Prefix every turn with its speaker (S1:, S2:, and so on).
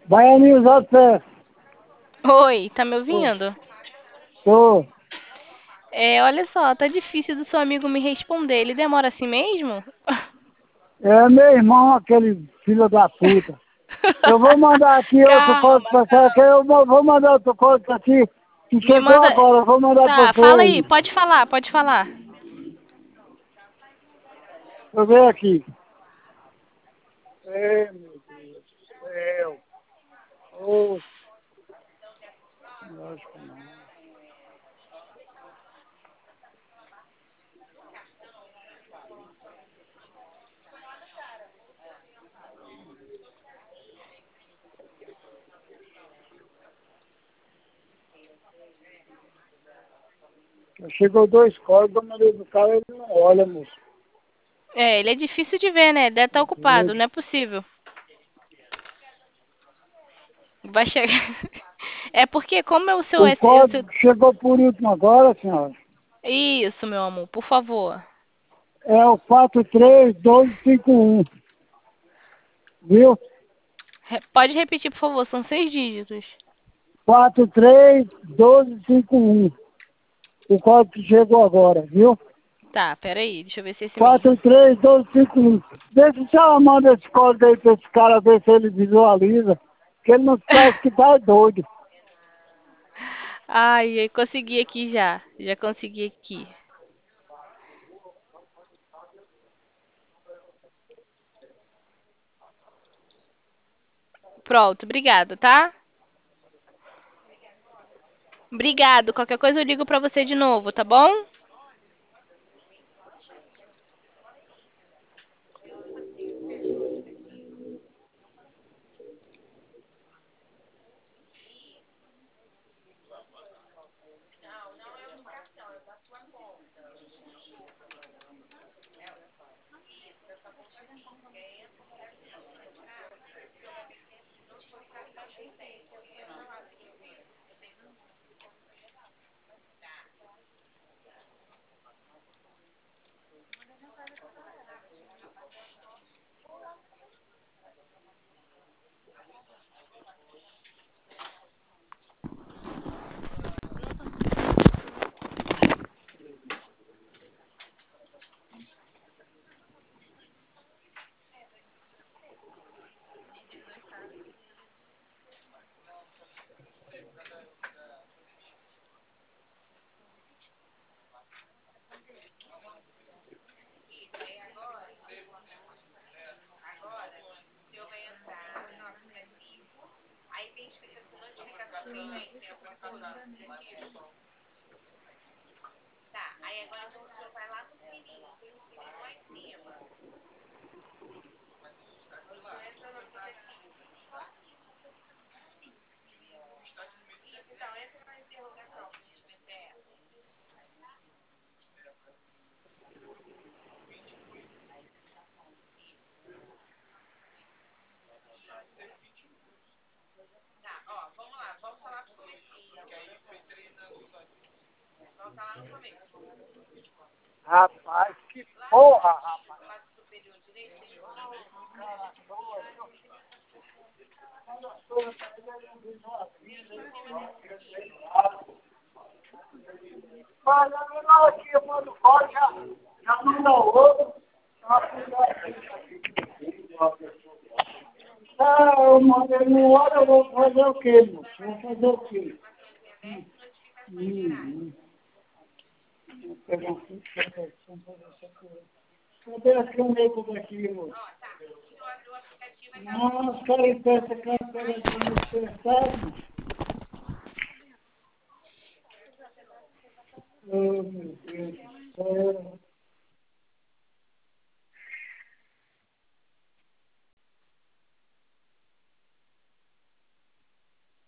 S1: Baianinho, você.
S2: Oi, tá me
S1: Ô,
S2: ouvindo?
S1: tô.
S2: Olha só, tá difícil do seu amigo me responder. Ele demora assim mesmo?
S1: É meu irmão, aquele filho da puta. Eu vou mandar aqui outro código
S2: Calma,
S1: pra você, que
S2: calma.
S1: vou mandar outro código aqui, que
S2: Me
S1: chegou
S2: manda.
S1: agora, eu vou mandar pra
S2: Tá,
S1: você
S2: fala aí,
S1: aí.
S2: pode falar, pode falar.
S1: Deixa eu ver aqui. É, meu Deus do céu. Ô, lógico não. Chegou dois códigos, eu mandei pro cara, ele não olha, moço.
S2: Ele é difícil de ver, né? Deve estar ocupado, não é possível. Vai chegar. É porque como é o seu,
S1: O
S2: o seu...
S1: código chegou por último agora, senhora.
S2: Isso, meu amor, por favor.
S1: É o 43251, viu?
S2: Pode repetir, por favor, são 6 dígitos.
S1: 431251. O código que chegou agora, viu?
S2: Tá, peraí, deixa eu ver se é esse mesmo.
S1: 431251. Deixa se ela manda esse código aí pra esse cara ver se ele visualiza. Que ele não parece que tá doido.
S2: Ai, eu consegui aqui já. Já consegui aqui. Pronto, obrigada, tá? Obrigado. Qualquer coisa eu ligo pra você de novo, tá bom?
S1: Rapaz, que porra, rapaz. Mas não aqui, eu mando fora, já manda o outro. Ah, eu mandei no hora, eu vou fazer o quê, moço? Vou fazer o quê? Hum. Vou pegar um fio de proteção pra você correr. Cadê a caneta daqui, moço? Não, os caras emprestam caneta pra me emprestar, moço. Oh, meu Deus do céu.